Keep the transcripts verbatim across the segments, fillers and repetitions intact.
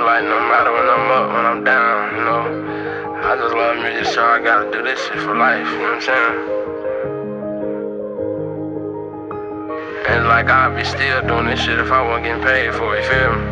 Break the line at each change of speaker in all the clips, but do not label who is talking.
like no matter when I'm up, when I'm down, you know. I just love music, so I gotta do this shit for life, you know what I'm saying? And it's like I'd be still doing this shit if I wasn't getting paid for it, you feel me?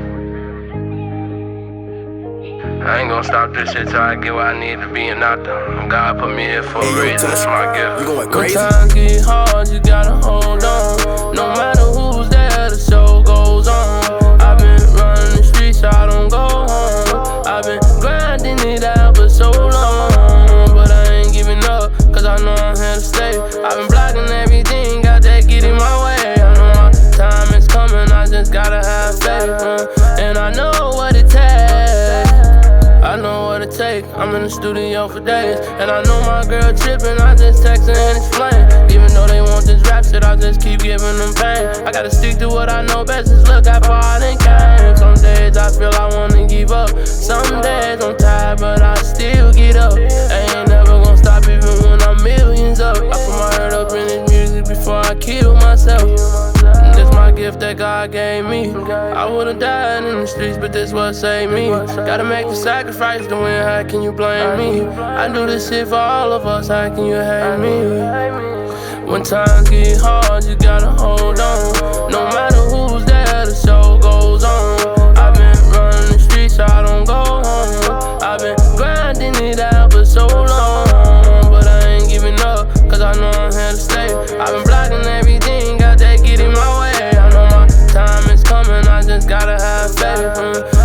I ain't gonna stop this shit till I get where I need to be and not the God put me here for a reason, that's my gift.
You going crazy?
When times get hard, you gotta hold on. No matter who's there, the show goes on. I've been running the streets, so I don't go home. I've been grinding it out for so long, but I ain't giving up, cause I know I'm here to stay. I've been blocking everything, got that get in my way. I know my time is coming, I just gotta have faith, uh, and I know what it takes. I know what it take, I'm in the studio for days, and I know my girl trippin', I just text her and explain. Even though they want this rap shit, I just keep giving them pain. I gotta stick to what I know best, just look how far I done came. Some days I feel I wanna give up, some days I'm tired but I still get up. I ain't never gonna stop even when I'm millions up. I put my heart up in this music before I kill myself. This my gift that God gave me. I would've died in the streets, but this what saved me. Gotta make the sacrifice to win, how can you blame me? I do this shit for all of us, how can you hate me? When times get hard, you gotta hold on. No matter who's there, the show goes on. I've been running the streets, so I don't go home. I've been grinding it out for so long, but I ain't giving up, cause I know I'm here to stay. I've been blocking everything, got that get in my way. I know my time is coming, I just gotta have faith.